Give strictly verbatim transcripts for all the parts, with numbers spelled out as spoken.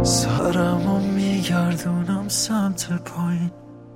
سرمو میگردونم سمت پایین،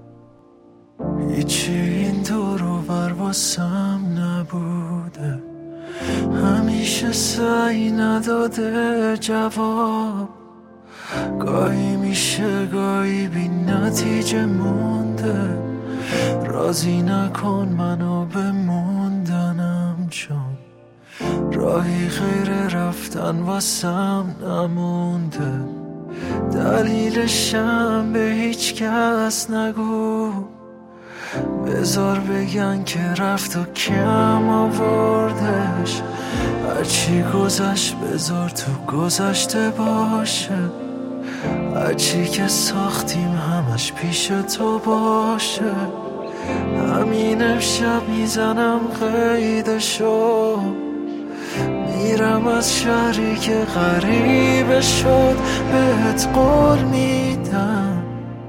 هیچی این دور و بر واسم نبوده، همیشه سعی نداده جواب، گاهی میشه گاهی بی نتیجه مونده، راضی نکن منو به موندنم، چون راهی غیر رفتن واسم نمونده، دلیلشم به هیچ کس نگو، بذار بگن که رفت و کم آوردش، هرچی گذشت بذار تو گذشته باشه، هرچی که ساختیم همش پیش تو باشه، همین امشب میزنم قیدشو، میرم از شهری که غریبه شد، بهت قول میدم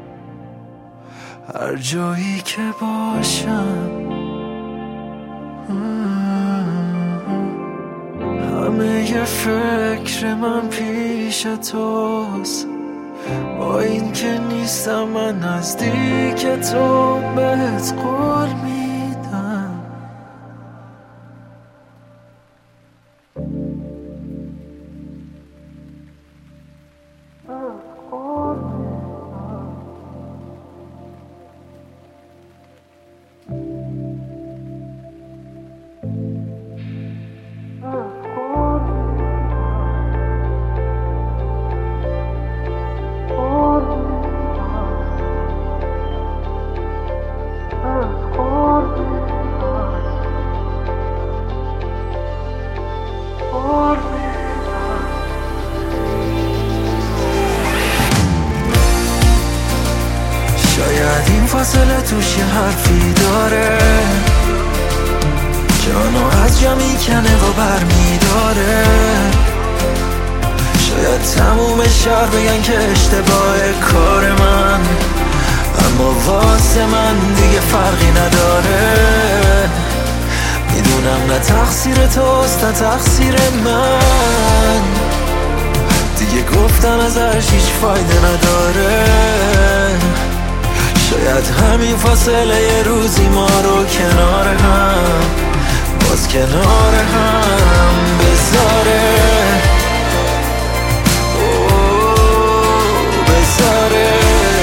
هر جایی که باشم، همه ی فکر من پیش توست، با این که نیستم من نزدیک تو، بهت قول میدم. شاید این فاصله توش یه حرفی داره، جانو از جا میکنه و بر میداره، شاید تموم شهر بگن که اشتباه کار من، اما واسه من دیگه فرقی نداره، میدونم نه تقصیر توست نه تقصیر من، دیگه گفتن ازش هیچ فایده نداره، شاید همین فاصله یه روزی ما رو کنار هم، باز کنار هم بذاره، اوه بذاره،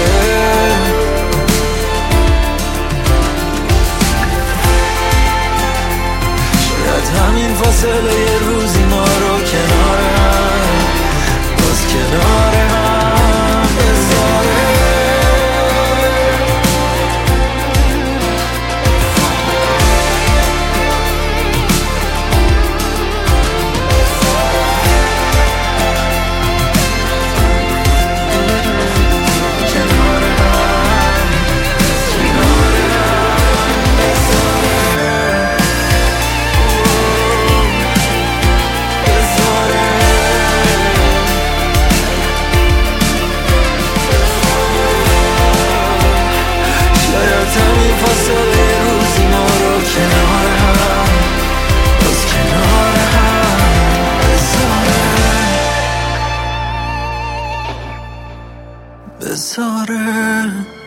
شاید همین فاصله یه روزی ما رو کنار هم، باز کنار هم بذاره. بذاره